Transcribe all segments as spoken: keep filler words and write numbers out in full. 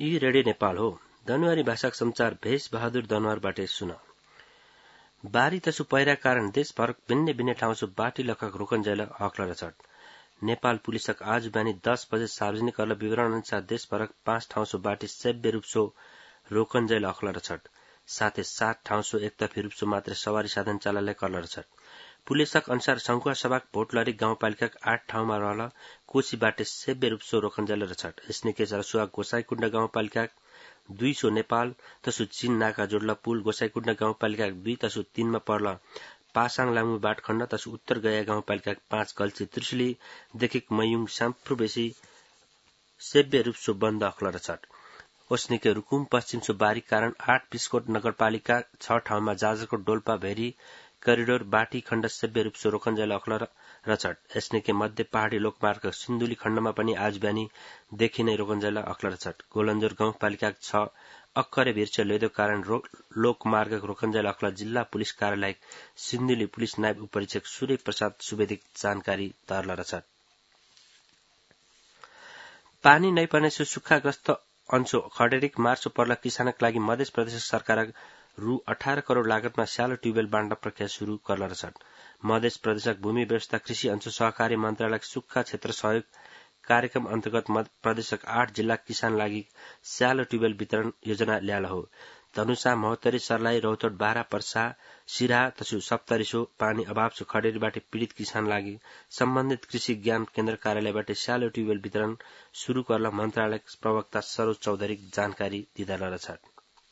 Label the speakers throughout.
Speaker 1: यी रेडियो नेपाल हो। दनुवारी भाषाक समाचार भेष बहादुर दनुवारबाटै सुन। बारी तसु पहिरा कारण देशभर भिन्ने भिन्ने ठाउँसु बाटी लखक रोकन्जैल हक्ल रचट। नेपाल पुलिसक आज बिहानी दस बजे सार्वजनिक करल विवरण अनुसार देशभरक पाँच ठाउँसु बाटी सेव्य रूपसो रोकन्जैल हक्ल रचट। साथै सात ठाउँसु एकतर्फी रूपसो मात्र सवारी साधन चालनाले करल रचट। पुलिसक अनुसार संखुवा सभाक भोटलरी गाउँपालिकाक आठ ठाउँमा रहल कोशी बाटे सेव्य रूपसो रोकन्जैल रचट। यसनिके रसुवा गोसाईकुण्ड गाउँपालिकाक दुई सौ नेपाल तसु चीन नाका जोडला पुल गोसाईकुण्ड गाउँपालिकाक दुई तसु तीनमा पर्ल पासाङ लामु बाटखण्ड तसु उत्तर गया गाउँपालिकाक पाँच गल्छी त्रिशुली देखि मयुङ साम्प्रु बेसी सेव्य रूपसो बन्द अख्ल रचट। ओस्निके रुकुम पश्चिमसो बारी कारण आठ पिस्कोट नगरपालिका छ ठाउँमा जाजरकोट डोल्पा भेरी करिडोर बाटी खण्ड सेव्य रूपसो रोकन्जैल अख्ल रचट। यसनिके मध्य पहाड़ी लोकमार्ग सिन्धुली खण्डमा पनि आज बिहानी देखि नै रोकन्जैल अख्ल रचट। गोलन्जोर गाउँपालिकाक छ अक्करे भिर्छ लेदो कारण रो, लोकमार्ग रोकन्जैल अख्ल जिल्ला पुलिस कार्यालय सिन्धुली पुलिस नायब उपरीक्षक सूर्य प्रसाद सुवेदिक जानकारी तर्ल रचट। पानी नै पर्ने सुक्खाग्रस्त अंशो खडेरिक मार्चो पर्ला किसानक लागि मध्य प्रदेश सरकारक रु अठारह करोड़ लागतमा स्यालो ट्युबवेल बाण्ड प्रक्रिया शुरू करल रचट। मध्य प्रदेशक भूमि व्यवस्था कृषि अंशु सहकारी मन्त्रालयक सुक्खा क्षेत्र सहयोग कार्यक्रम अन्तर्गत मध्य प्रदेशक आठ जिल्ला किसान लागि स्यालो ट्युबवेल वितरण योजना ल्याल हो। धनुषा महोत्तरी सर्लाही रौतहट बारा पर्सा सिराहा तसु सप्तरीसो पानी अभावसो खडेरीबाट पीड़ित किसान लागि सम्बन्धित कृषि ज्ञान केन्द्र कार्यालयबाट स्यालो ट्युबवेल वितरण शुरू करल मन्त्रालय प्रवक्ता सरोज चौधरी जानकारी दिँदा रचट।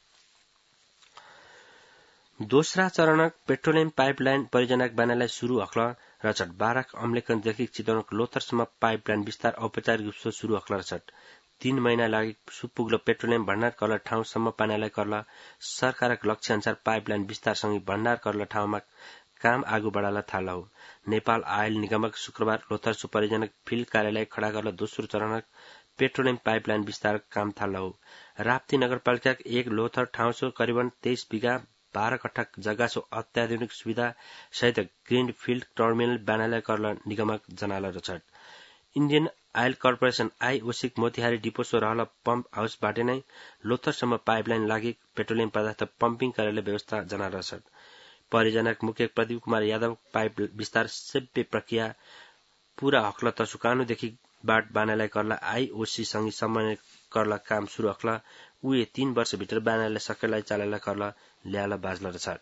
Speaker 1: दोस्रा चरणक पेट्रोलियम पाइपलाइन परियोजनाक बनाइलाई शुरू हक्ल रचट। बाराक अम्लेखनदेखि चितवनक लोथरसम्म पाइपलाइन विस्तार औपचारिक रूपसो शुरू हक्ल रचट। तीन महिना लागि सुपुग्लो पेट्रोलियम भण्डार करल ठाउँसम्म पानालाई करल सरकारक लक्ष्य अनुसार पाइपलाइन विस्तारसँगै भण्डार करल ठाउँमा काम आगू बढ़ाला थाल्ला हो। नेपाल आयल निगमक शुक्रबार लोथरसो परियोजनाक फिल्ड कार्यालय खड़ा करल दोस्रो चरणक पेट्रोलियम पाइपलाइन विस्तार काम थाल्ला हो। राप्ती नगरपालिकाक एक लोथर ठाउँसो करिबन तेइस बिघा बाह्र कट्ठा जग्गा सो अत्याधुनिक सुविधा सहित ग्रीन फील्ड टर्मिनल बनाइलाई करल निगमक जनाल रचट। इन्डियन आयल कर्पोरेशन आईओसिक मोतिहारी डिपोसो रहल पम्प हाउसबाट नै लोथरसम्म पाइपलाइन लागि पेट्रोलियम पदार्थ पम्पिङ कार्यालय व्यवस्था जना रचट। परियोजनाक मुख्य प्रदीप कुमार यादव पाइप विस्तार सेव्य प्रक्रिया पूरा हक्ल तसुकानुदेखि बाट बनाइलाई करला आईओसी सँगै समन्वय करला काम शुरू हक्ल उए तीन वर्ष भित्र बनाइलाई सकेलाई चालेला करला ल्याला बाजला रचट।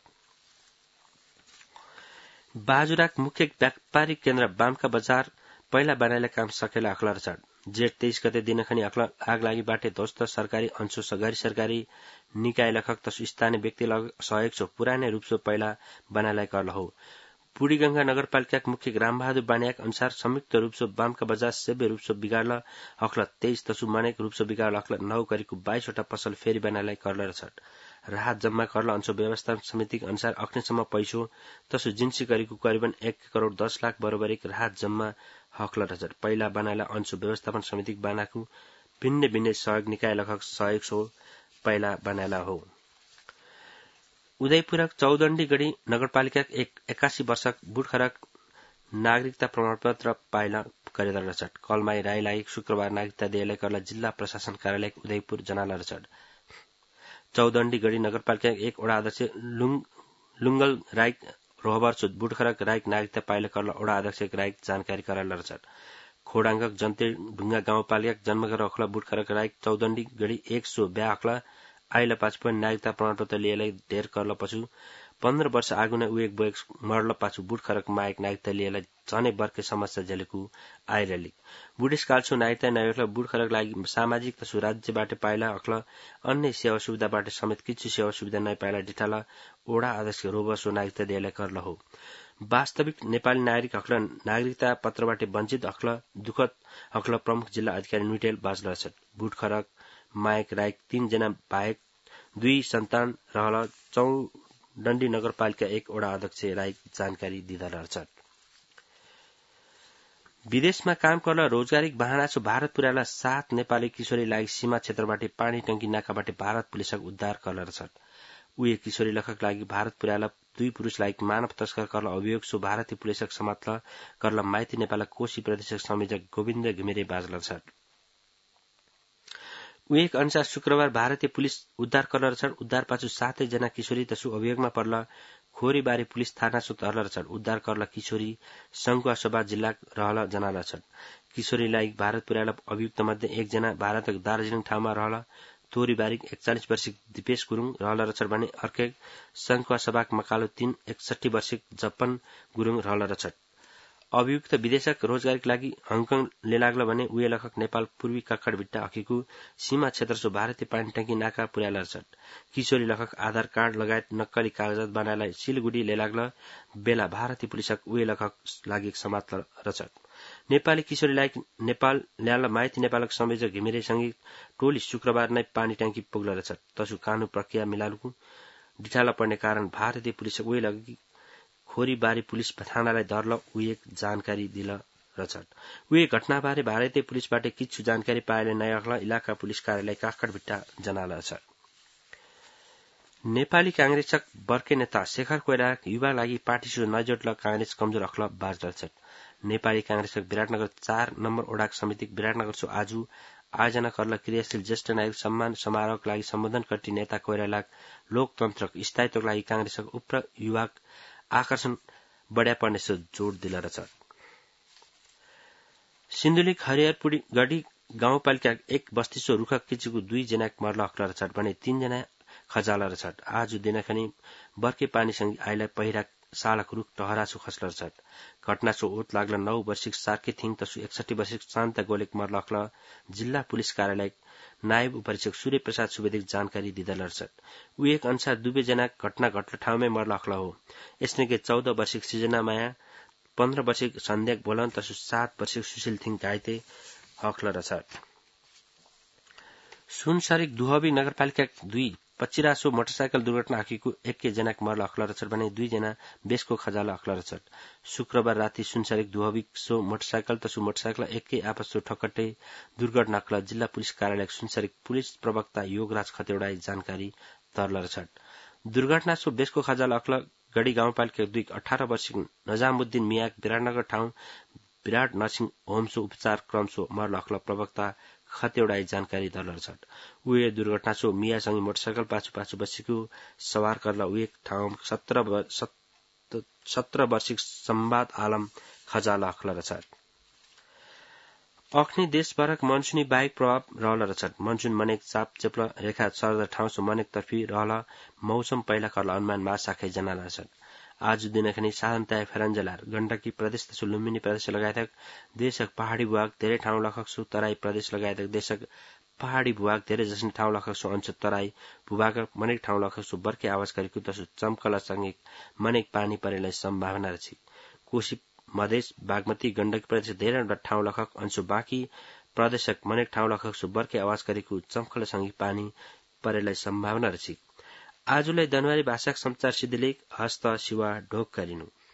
Speaker 1: बाजुराक मुख्य व्यापारिक केन्द्र बामका बजार पहिला बनाइलाई काम सकेला अख्ल रचट। जेठ तेइस गते दिनखनी अख्ल आग लागि बाटे ध्वस्त सरकारी अंशो गैर सरकारी निकाय लखक तसु स्थानीय व्यक्ति सहयोग सो पुरानै रूपसो पहिला बनाइलाई करल हो। बुढीगंगा नगरपालिकाक मुख्य रामबहादुर बानियाक अनुसार संयुक्त रूपसो बामका बजार सेव्य रूपसो बिगाड्ल अख्ल तेइस तसु मनेक रूपसो बिगाड्ल अख्ल नौ करीको बाइसवटा पसल फेरि बनाइलाई करल रचट। राहत जम्मा करल अंशो व्यवस्थापन समिति अनुसार अग्निसम्म पैसो तसु जिन्सी करीको करिबन एक करोड़ दस लाख बरोबरिक राहत जम्मा हक्ल रचट। पहिला बनाइला अंशो व्यवस्थापन समिति बानाकु भिन्न भिन्न सहयोग निकाय लखक सहयोग सो पहिला बनाइला हो। उदयपुरक चौदण्डी गढी नगरपालिकाक एक एकासी वर्षक बुढखरक नागरिकता प्रमाणपत्र पाइला गरेर रचट। कलमाई राईलाई शुक्रबार नागरिकता दिएला करला जिल्ला प्रशासन कार्यालय उदयपुर जनाला रचट। चौदण्डी गढी नगरपालिकाक एक वडा अध्यक्ष लुङ लुङ्गल राईक रोहबर बुढखरक राईक नागरिकता पाइला करला वडा अध्यक्ष राईक जानकारी कराला रचट। खोडाङ्गक जन्ते ढुङ्गा गाउँपालिकाक जन्मघर अख्ला बुढखरक राईक चौदण्डी गढी एक सौ ब्या अख्ला आइला पाछु पनि नागरिकता प्रमाणपत्र लिएलाई ढेर करल पछु पन्ध्र वर्ष आगु नै उएक बोएक मर्ल पाछु बुढखरक मायक नागरिकता लिएलाई झनै बर्के समस्या झेलेको आइरली। बुढेसकालसो नागरिकता नभएला बुढखरक लागि सामाजिक तसु राज्यबाट पाइला अख्ल अन्य सेवा सुविधाबाट समेत किछु सेवा सुविधा नै पाइला डिठाला ओडा अध्यक्ष रोबसो नागरिकता दिएला करल हो। वास्तविक नेपाली नागरिक अख्ल नागरिकता पत्रबाट वञ्चित अख्ल दुखद अख्ल प्रमुख जिल्ला अधिकारी नुटेल बाजल रचट। बुढखरक मायक राईक तीन जना बाहेक दुई सन्तान रहल चौडण्डी नगरपालिका एक वडा अध्यक्ष राईक जानकारी दिँदा रचट। विदेशमा काम गर्न रोजगारीक बहानासो भारत पुर्याला सात नेपाली किशोरी लागि सीमा क्षेत्रबाट पानी टंकी नाकाबाट भारत पुलिसक उद्धार करल रचट। उए किशोरी लखक लागि भारत पुर्याला दुई पुरुष लागि मानव तस्कर करल अभियोग सो भारतीय पुलिसक समात्ल करल माइती नेपाल कोशी प्रदेशक संयोजक गोविन्द घिमिरे बाजल रचट। उयेक अनुसार शुक्रबार भारतीय पुलिस उद्धार करल छन् उद्धार पाछु सातै जना किशोरी तसु अभियोगमा पर्ल खोरीबारी पुलिस थाना सु तरल छन् उद्धार करल किशोरी संघुवा सभा जिल्ला रहल जनाल छन् किशोरीलाई भारत पुर्याएल अभियुक्त मध्ये एकजना भारतको दार्जिलिङ ठाउँमा रहल तोरीबारी एकचालिस वर्षीय दिपेश गुरुङ रहल छन् भने अर्कै संघुवा सभाक मकालो तीन एकसठी वर्षीय जपन गुरुङ रहल छन् अभियुक्त विदेशक रोजगारीका लागि हङकङ लेलाग्ल भने उये लखक नेपाल पूर्वी कक्कडभिट्टा अखिको सीमा क्षेत्रसो भारतीय पानी ट्याङ्की नाका पुर्याएल छन् किशोरी लखक आधार कार्ड लगायत नक्कली कागजात बनाएलाई सिलगुडी लेलाग्ल बेला भारतीय पुलिसक उये लखक लागि समात्ल रछन् नेपाली किशोरीलाई नेपाल ल्याल माइती नेपालक संयोजक घिमिरे संगीत टोली शुक्रबार नै पानी ट्याङ्की पुग्ल छन् तसु कानून प्रक्रिया मिलालुको डिठाला पर्ने कारण भारतीय पुलिसक उये लगी खोरीबारी पुलिस थानालाई धर्ल उये जानकारी दिल रछन् उये घटनाबारे भारतीय पुलिसबाट किछु जानकारी पाएले नयाँखला इलाका पुलिस कार्यालय काकडभिट्टा जनाल छ नेपाली कांग्रेसक बर्के नेता शेखर कोइरा युवा लागि पार्टीसु नजोड्ल कांग्रेस कमजोर अख्ल बाजल छ नेपाली कांग्रेसक विराटनगर चार नम्बर ओडाक समिति विराटनगर सु आज आयोजना करल क्रियाशील ज्येष्ठ नागरिक सम्मान समारोहका लागि सम्बोधन गर्दै नेता कोइरालाई लोकतन्त्रक स्थायित्वका लागि कांग्रेसक उप्र युवा आकर्षण बढ्या पर्ने सो जोड दिल रछ सिन्धुलीक हरिहरपुडी गढी गाउँपालिका एक बस्तीसो रुख किचुको दुई जना मर्ल अख्ल रछ भने तीन जना खजाल रछ आज दिनखनी बर्के पानीसँग आइलाई पहिरा सालक रुख टहरासु खस्ल रछ घटनासो ओत लाग्ल नौ वर्षिक सार्के थिङ तसु एकसठी वर्षिक शान्त गोलेक मर्ल अख्ल जिल्ला पुलिस कार्यालय नायब उपरीक्षक सूर्य प्रसाद सुवेदी जानकारी दिदल रछ उयेक अनुसार दुवै जना घटना घटल ठाउँमै मर्ल अख्ल हो यसनेके चौध वर्षिक सृजना माया पन्ध्र वर्षिक सन्ध्याक बोलन तसु सात वर्षिक सुशील थिङ घाइते अख्ल रछ सुनसरीक दुहबी नगरपालिका दुई पच्चिरासो मोटरसाइकल दुर्घटना आखिको एकै जनाक मर्ल अख्ल रछ भने दुई जना बेसको खजाल अख्ल रछ शुक्रबार राति सुनसरीक दुहबी सो मोटरसाइकल तसु मोटरसाइकल एकै आपसो ठक्कटे दुर्घटना अख्ल जिल्ला पुलिस कार्यालय सुनसरीक पुलिस प्रवक्ता योगराज खतेवडाई जानकारी तरल रछ दुर्घटना सो बेसको खजाल अख्ल गढी गाउँपालिका दुई अठारह वर्षीय नजामुद्दिन मियाक विराटनगर ठाउँ विराट नर्सिङ होमसो उपचार क्रमसो मर्ल अख्ल प्रवक्ता खतेवडाई जानकारी दल छन् उये दुर्घटना सो मियासँगै मोटरसाइकल पाछु पाछु बसेको सवार करल उये ठाउँ सत्र वर्षिक सम्वाद आलम खजाल अख्ल रछ अख्नी देशभरक मनसुनी बाहेक प्रभाव रहल रछ मनसुन मनेक चाप चेप्ल रेखा सर्द ठाउँसो मनेक तर्फी रहल मौसम पहिला करल अनुमान महाशाखै जनाला छन् आज दिनखनी साधनताय फेरञ्जलार गण्डकी प्रदेश तसु लुम्बिनी प्रदेश लगायतक देशक पहाडी भूभाग धेरै ठाउँ लखक्सु तराई प्रदेश लगायतक देशक पहाडी भूभाग धेरै जसने ठाउँ लखक्सु अंश तराई भूभाग मनेक ठाउँ लखक्सु बर्के आवाज गरेको तसु चम्कल सँगै मनेक पानी परेलाई सम्भावना रछ कोशी मधेस बागमती गण्डकी प्रदेश धेरै ठाउँ लखक अंश बाँकी प्रदेशक मनेक ठाउँ लखक्सु बर्के आवाज गरेको चम्कल सँगै पानी परेलाई सम्भावना रछ आजलाई जनवरी भाषाक समाचार सिद्धिलेख हस्त शिवा ढोक गरिनु